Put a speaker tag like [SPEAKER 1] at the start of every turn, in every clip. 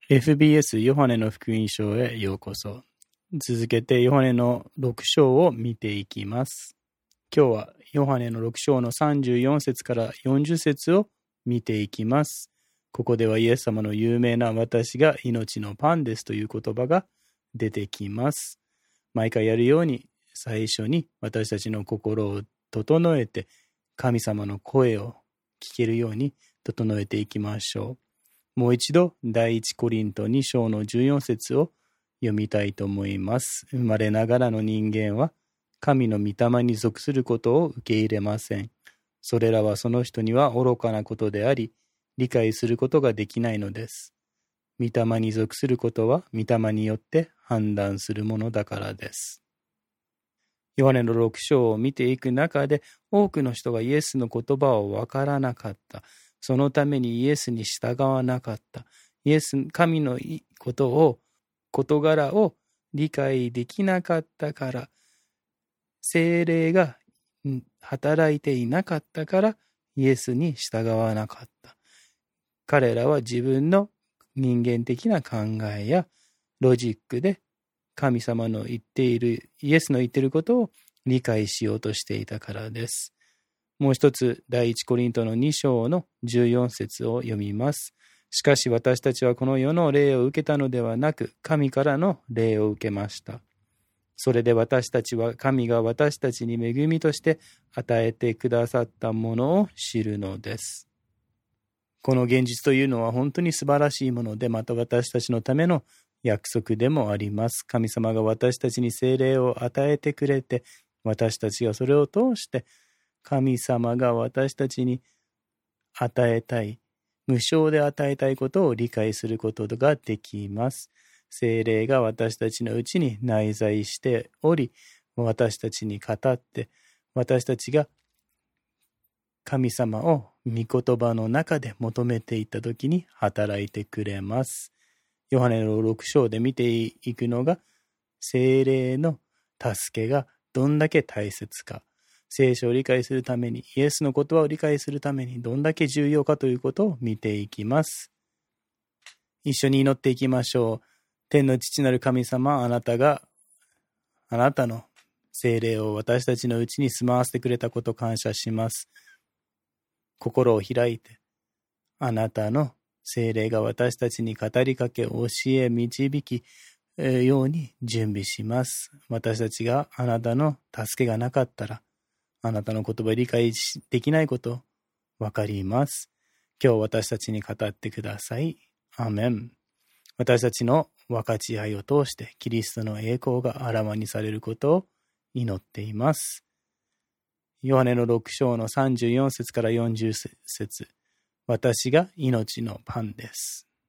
[SPEAKER 1] FBS ヨハネの福音書へようこそ。続けてヨハネの6章を見ていきます。今日はヨハネの6章の34節から40節を見ていきます。ここではイエス様の有名な私が命のパンですという言葉が出てきます。毎回やるように最初に私たちの心を整えて神様の声を聞けるように整えていきましょう。もう一度第一コリント2章の14節を読みたいと思います。生まれながらの人間は神の御霊に属することを受け入れません。それらはその人には愚かなことであり、理解することができないのです。御霊に属することは御霊によって判断するものだからです。ヨハネの6章を見ていく中で多くの人がイエスの言葉をわからなかった。そのためにイエスに従わなかった。神の事柄を理解できなかったから、聖霊が働いていなかったからイエスに従わなかった。彼らは自分の人間的な考えやロジックで神様の言っている、イエスの言っていることを理解しようとしていたからです。もう一つ、第一コリントの2章の14節を読みます。しかし私たちはこの世の霊を受けたのではなく、神からの霊を受けました。それで私たちは神が私たちに恵みとして与えてくださったものを知るのです。この現実というのは本当に素晴らしいもので、また私たちのための約束でもあります。神様が私たちに聖霊を与えてくれて、私たちがそれを通して神様が私たちに与えたい、無償で与えたいことを理解することができます。聖霊が私たちのうちに内在しており、私たちに語って、私たちが神様を御言葉の中で求めていったときに働いてくれます。ヨハネの6章で見ていくのが、聖霊の助けがどんだけ大切か、聖書を理解するために、イエスの言葉を理解するためにどんだけ重要かということを見ていきます。一緒に祈っていきましょう。天の父なる神様、あなたがあなたの聖霊を私たちのうちに住まわせてくれたことを感謝します。心を開いて、あなたの聖霊が私たちに語りかけ、教え、導きように準備します。私たちがあなたの助けがなかったら、あなたの言葉を理解できないことわかります。今日私たちに語ってください。アーメン。私たちの分かち合いを通してキリストの栄光があらわにされることを祈っています。ヨハネの6章の34節から40節。私が命のパンです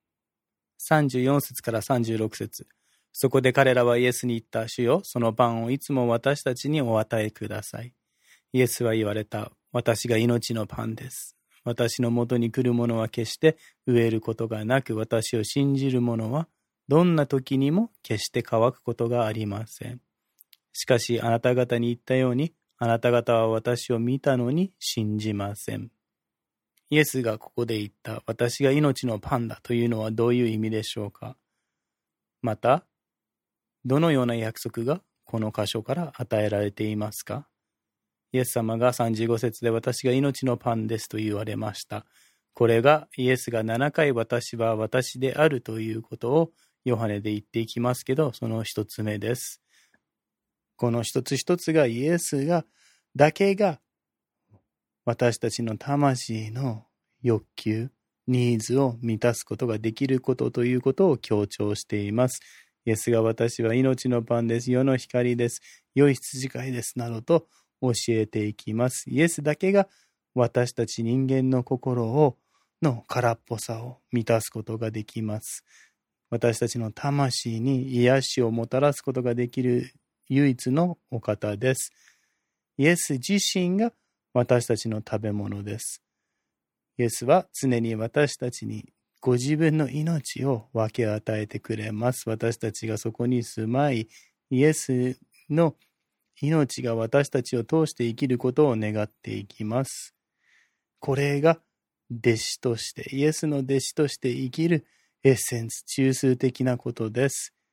[SPEAKER 1] 。34節から36節。そこで彼らはイエスに言った。主よ、そのパンをいつも私たちにお与えください。イエスは言われた。私が命のパンです。私のもとに来る者は決して飢えることがなく、私を信じる者はどんな時にも決して乾くことがありません。しかしあなた方に言ったように、あなた方は私を見たのに信じません。イエスがここで言った、私が命のパンだというのはどういう意味でしょうか。また、どのような約束がこの箇所から与えられていますか。イエス様が35節で私が命のパンですと言われました。これがイエスが7回私は私であるということをヨハネで言っていきますけど、その一つ目です。この一つ一つがイエスだけが私たちの魂の欲求、ニーズを満たすことができることということを強調しています。イエスが私は命のパンです。世の光です。良い羊飼いです。などと教えていきます。イエスだけが私たち人間の心の空っぽさを満たすことができます。私たちの魂に癒しをもたらすことができる唯一のお方です。イエス自身が私たちの食べ物です。イエスは常に私たちにご自分の命を分け与えてくれます。私たちがそこに住まい、イエスの命が私たちを通して生きることを願っていきます。これが弟子として、イエスの弟子として生きるエッセンス、中枢的なことです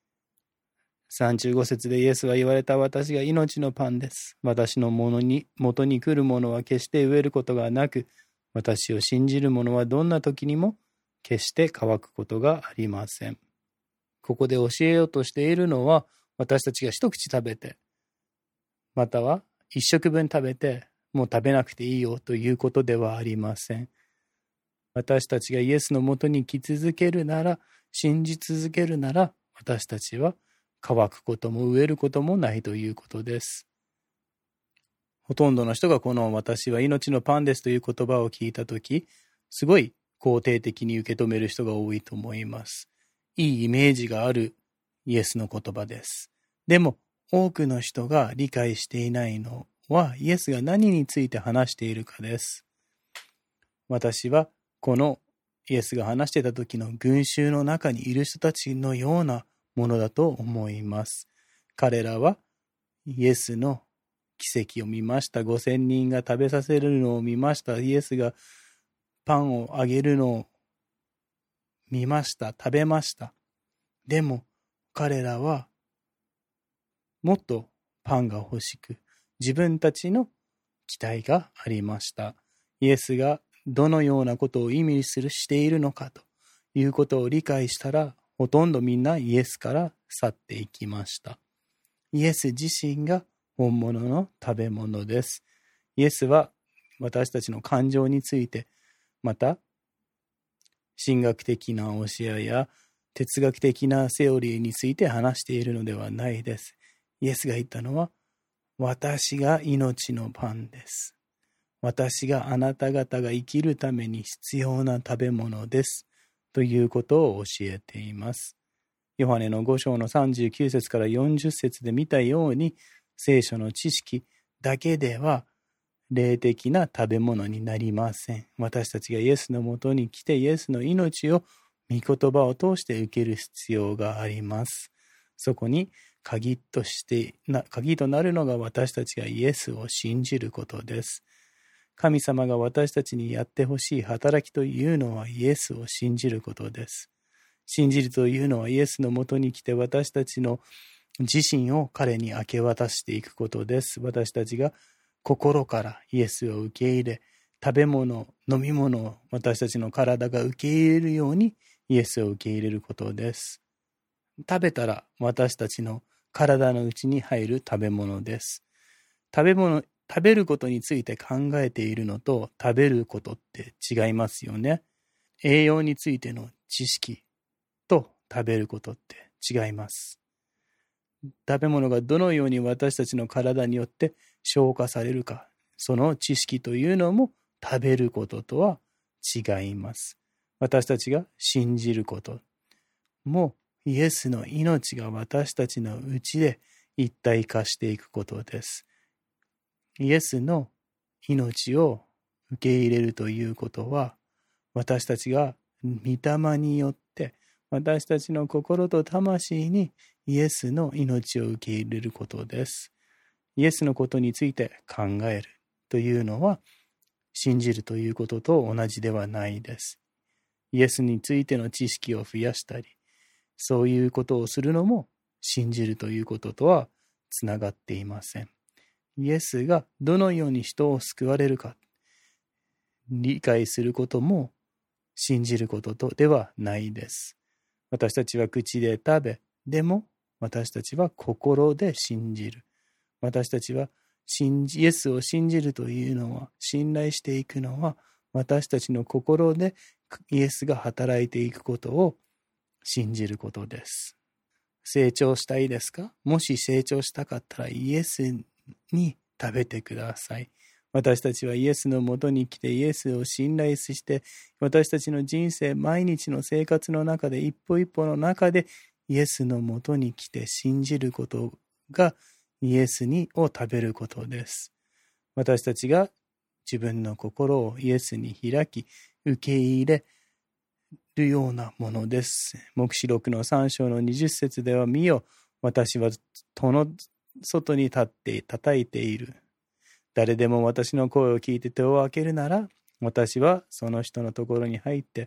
[SPEAKER 1] 。35節でイエスは言われた。私が命のパンです。私の元に来るものは決して飢えることがなく、私を信じる者はどんな時にも決して乾くことがありません。ここで教えようとしているのは、私たちが一口食べて、または一食分食べて、もう食べなくていいよということではありません。私たちがイエスのもとに来続けるなら、信じ続けるなら、私たちは乾くことも飢えることもないということです。ほとんどの人がこの私は命のパンですという言葉を聞いたとき、すごい肯定的に受け止める人が多いと思います。いいイメージがあるイエスの言葉です。でも多くの人が理解していないのはイエスが何について話しているかです。私はこのイエスが話していた時の群衆の中にいる人たちのようなものだと思います。彼らはイエスの奇跡を見ました。5000人が食べさせるのを見ました。イエスがパンをあげるのを見ました。食べました。でも彼らはもっとパンが欲しく、自分たちの期待がありました。イエスがどのようなことを意味しているのかということを理解したら、ほとんどみんなイエスから去っていきました。イエス自身が本物の食べ物です。イエスは私たちの感情について、また神学的な教えや哲学的なセオリーについて話しているのではないです。イエスが言ったのは、私が命のパンです。私があなた方が生きるために必要な食べ物です。ということを教えています。ヨハネの5章の39節から40節で見たように、聖書の知識だけでは霊的な食べ物になりません。私たちがイエスのもとに来てイエスの命を御言葉を通して受ける必要があります。そこに鍵となるのが私たちがイエスを信じることです。神様が私たちにやってほしい働きというのはイエスを信じることです。信じるというのはイエスのもとに来て私たちの自身を彼に明け渡していくことです。私たちが心からイエスを受け入れ、食べ物、飲み物を私たちの体が受け入れるようにイエスを受け入れることです。食べたら私たちの体の内に入る食べ物です。食べることについて考えているのと食べることって違いますよね。栄養についての知識と食べることって違います。食べ物がどのように私たちの体によって消化されるか、その知識というのも食べることとは違います。私たちが信じることもイエスの命が私たちのうちで一体化していくことです。イエスの命を受け入れるということは、私たちが御霊によって私たちの心と魂にイエスの命を受け入れることです。イエスのことについて考えるというのは信じるということと同じではないです。イエスについての知識を増やしたり、そういうことをするのも信じるということとはつながっていません。イエスがどのように人を救われるか理解することも信じることとではないです。私たちは口で食べ、でも私たちは心で信じる。私たちはイエスを信じるというのは、信頼していくのは、私たちの心でイエスが働いていくことを信じることです。成長したいですか？もし成長したかったらイエスに食べてください。私たちはイエスのもとに来てイエスを信頼して、私たちの人生、毎日の生活の中で一歩一歩の中でイエスのもとに来て信じることがイエスを食べることです。私たちが自分の心をイエスに開き、受け入れるようなものです。黙示録の3章の20節では、見よ、私は戸の外に立って叩いている。誰でも私の声を聞いて戸を開けるなら、私はその人のところに入って、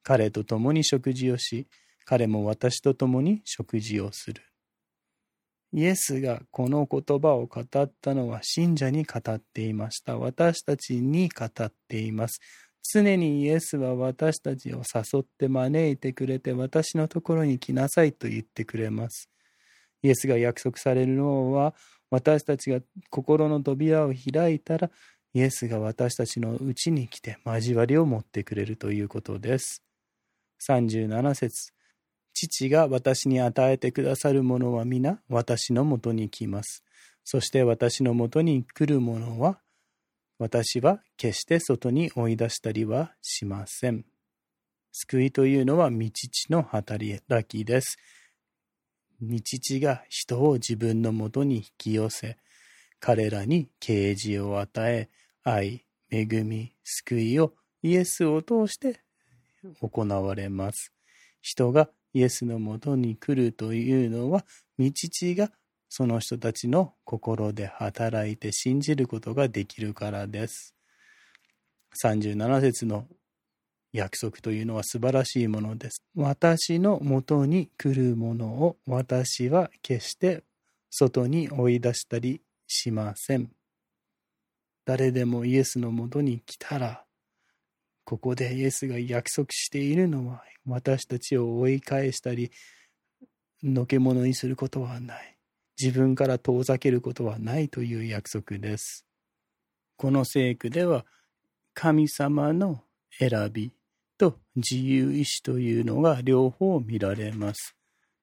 [SPEAKER 1] 彼と共に食事をし、彼も私と共に食事をする。イエスがこの言葉を語ったのは信者に語っていました。私たちに語っています。常にイエスは私たちを誘って招いてくれて、私のところに来なさいと言ってくれます。イエスが約束されるのは、私たちが心の扉を開いたら、イエスが私たちのうちに来て交わりを持ってくれるということです。37節、父が私に与えてくださるものは皆私のもとに来ます。そして私のもとに来るものは、私は決して外に追い出したりはしません。救いというのは御父の働きです。御父が人を自分のもとに引き寄せ、彼らに啓示を与え、愛、恵み、救いをイエスを通して行われます。人がイエスのもとに来るというのは、御父がその人たちの心で働いて信じることができるからです。37節の約束というのは素晴らしいものです。私のもとに来るものを私は決して外に追い出したりしません。誰でもイエスのもとに来たら、ここでイエスが約束しているのは、私たちを追い返したり、のけ者にすることはない。自分から遠ざけることはないという約束です。この聖句では、神様の選びと自由意志というのが両方見られます。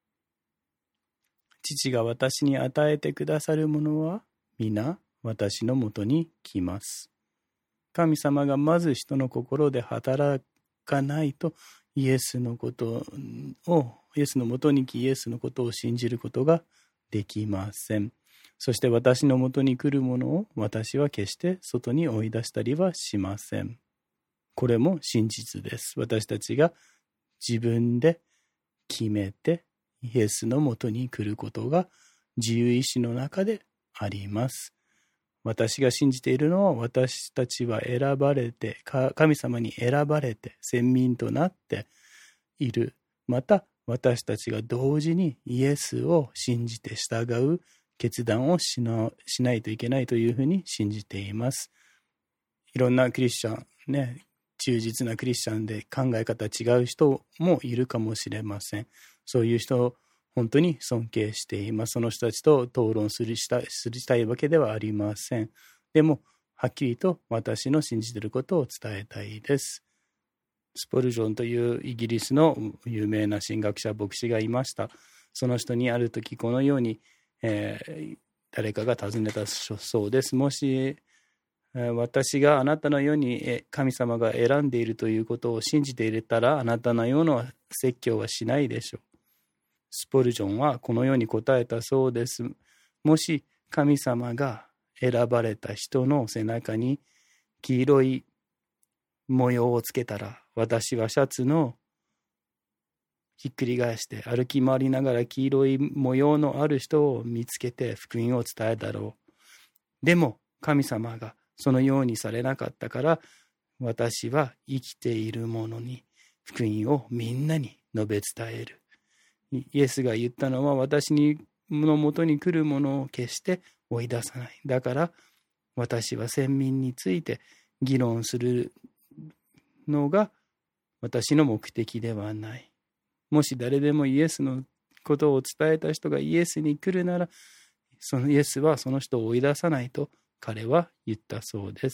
[SPEAKER 1] 父が私に与えてくださるものは、皆私のもとに来ます。神様がまず人の心で働かないと、イエスのもとに来、イエスのことを信じることができません。そして私のもとに来るものを私は決して外に追い出したりはしません。これも真実です。私たちが自分で決めてイエスのもとに来ることが自由意志の中であります。私が信じているのは、私たちは選ばれて、神様に選ばれて選民となっている。また私たちが同時にイエスを信じて従う決断をしないといけないというふうに信じています。いろんなクリスチャンね、忠実なクリスチャンで考え方違う人もいるかもしれません。そういう人を本当に尊敬しています。その人たちと討論したいわけではありません。でもはっきりと私の信じていることを伝えたいです。スポルジョンというイギリスの有名な神学者牧師がいました。その人にある時このように、誰かが尋ねたそうです。もし私があなたのように神様が選んでいるということを信じていれたら、あなたのような説教はしないでしょう。スポルジョンはこのように答えたそうです。もし神様が選ばれた人の背中に黄色い模様をつけたら、私はシャツのひっくり返して歩き回りながら黄色い模様のある人を見つけて福音を伝えたろう。でも神様がそのようにされなかったから、私は生きている者に福音をみんなに述べ伝える。イエスが言ったのは、私のもとに来るものを決して追い出さない。だから私は選民について議論するのが私の目的ではない。もし誰でもイエスのことを伝えた人がイエスに来るなら、そのイエスはその人を追い出さないと彼は言ったそうです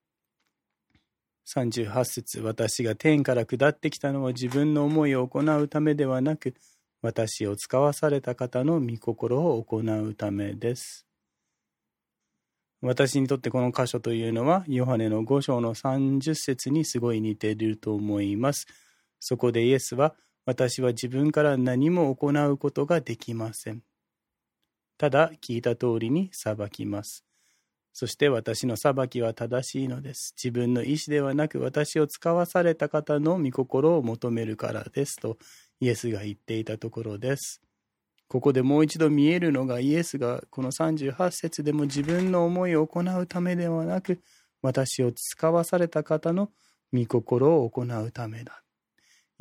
[SPEAKER 1] 。38節、私が天から下ってきたのは自分の思いを行うためではなく、私を使わされた方の御心を行うためです。私にとってこの箇所というのは、ヨハネの5章の30節にすごい似ていると思います。そこでイエスは、私は自分から何も行うことができません。ただ聞いた通りに裁きます。そして私の裁きは正しいのです。自分の意志ではなく、私を使わされた方の御心を求めるからですとイエスが言っていたところです。ここでもう一度見えるのが、イエスがこの38節でも自分の思いを行うためではなく、私を使わされた方の御心を行うためだ。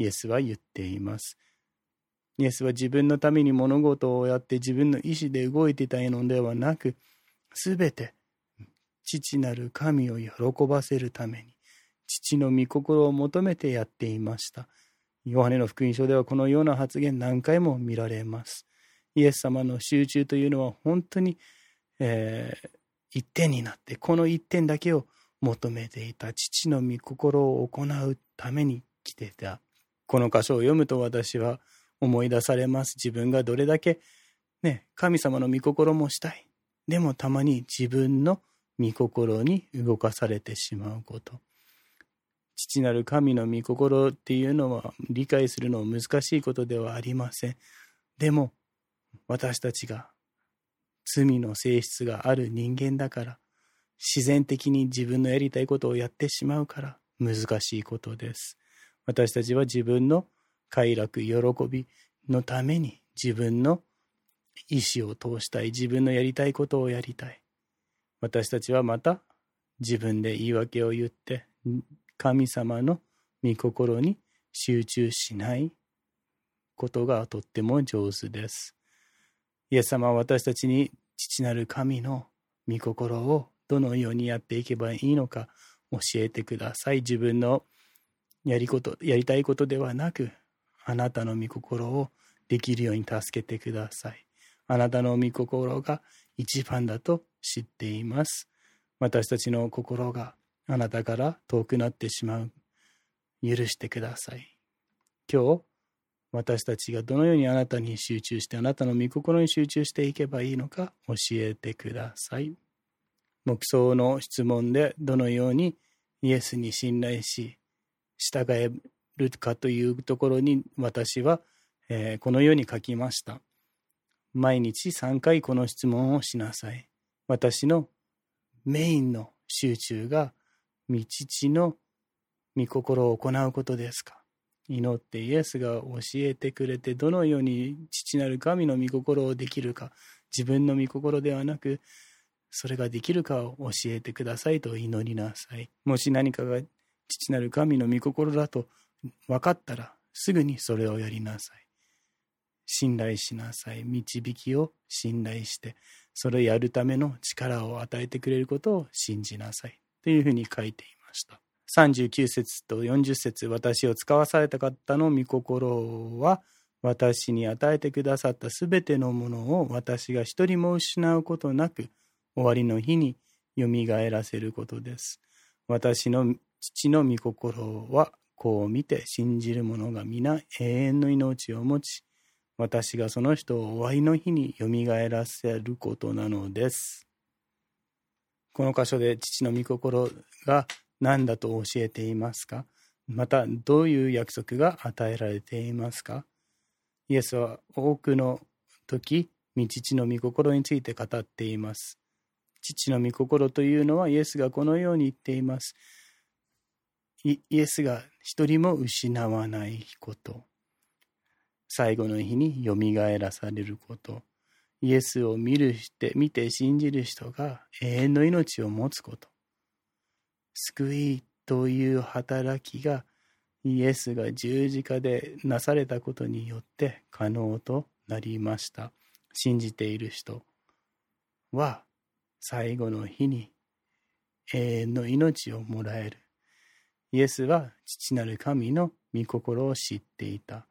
[SPEAKER 1] イエスは言っています。イエスは自分のために物事をやって自分の意志で動いていたのではなく、すべて父なる神を喜ばせるために、父の御心を求めてやっていました。ヨハネの福音書ではこのような発言何回も見られます。イエス様の集中というのは本当に、一点になって、この一点だけを求めていた父の御心を行うために来ていた。この箇所を読むと私は思い出されます。自分がどれだけ、神様の御心もしたい。でもたまに自分の御心に動かされてしまうこと。父なる神の御心っていうのは理解するのは難しいことではありません。でも私たちが罪の性質がある人間だから、自然的に自分のやりたいことをやってしまうから難しいことです。私たちは自分の快楽、喜びのために自分の意思を通したい、自分のやりたいことをやりたい。私たちはまた自分で言い訳を言って神様の御心に集中しないことがとっても上手です。イエス様は私たちに父なる神の御心をどのようにやっていけばいいのか教えてください。自分のやりたいことではなく、あなたの御心をできるように助けてください。あなたの御心が一番だと知っています。私たちの心があなたから遠くなってしまう。許してください。今日、私たちがどのようにあなたに集中して、あなたの御心に集中していけばいいのか教えてください。黙想の質問でどのようにイエスに信頼し、従えるかというところに私は、このように書きました。毎日3回この質問をしなさい。私のメインの集中が父の御心を行うことですか。祈ってイエスが教えてくれて、どのように父なる神の御心をできるか、自分の御心ではなくそれができるかを教えてくださいと祈りなさい。もし何かが父なる神の御心だと分かったらすぐにそれをやりなさい。信頼しなさい。導きを信頼して、それをやるための力を与えてくれることを信じなさいというふうに書いていました。39節と40節、私を使わされた方の御心は私に与えてくださったすべてのものを私が一人も失うことなく終わりの日によみがえらせることです。私の父の御心はこう見て信じる者が皆永遠の命を持ち、私がその人を終わりの日によみがえらせることなのです。この箇所で父の御心が何だと教えていますか？またどういう約束が与えられていますか？イエスは多くの時、父の御心について語っています。父の御心というのはイエスがこのように言っています。イエスが一人も失わないこと。最後の日によみがえらされること。イエスを見て信じる人が永遠の命を持つこと。救いという働きがイエスが十字架でなされたことによって可能となりました。信じている人は最後の日に永遠の命をもらえる。イエスは父なる神の御心を知っていた。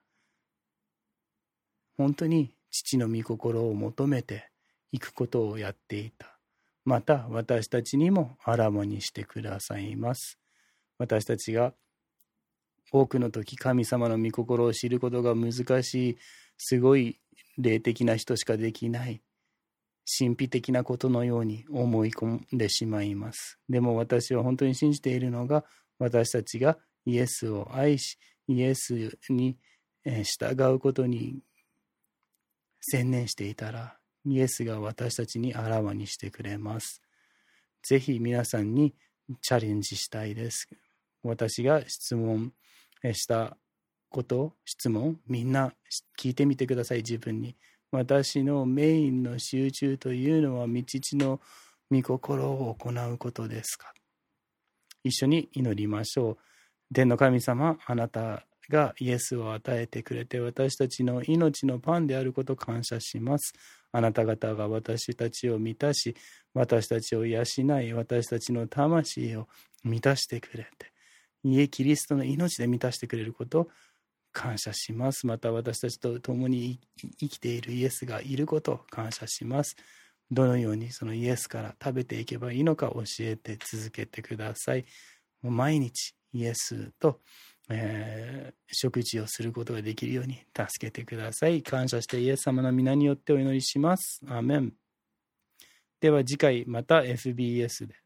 [SPEAKER 1] 本当に父の御心を求めていくことをやっていた。また私たちにもあらわにしてくださいます。私たちが多くの時神様の御心を知ることが難しい、すごい霊的な人しかできない神秘的なことのように思い込んでしまいます。でも私は本当に信じているのが、私たちがイエスを愛し、イエスに従うことに専念していたら、イエスが私たちにあらわにしてくれます。ぜひ皆さんにチャレンジしたいです。私が質問した質問、みんな聞いてみてください。自分に。私のメインの集中というのは父の御心を行うことですか？一緒に祈りましょう。天の神様、あなたがイエスを与えてくれて私たちの命のパンであることを感謝します。あなた方が私たちを満たし、私たちを養い、私たちの魂を満たしてくれて、キリストの命で満たしてくれることを感謝します。また私たちと共に生きているイエスがいることを感謝します。どのようにそのイエスから食べていけばいいのか教えて続けてください。毎日イエスと、食事をすることができるように助けてください。感謝してイエス様の皆によってお祈りします。アーメン。では次回また FBS で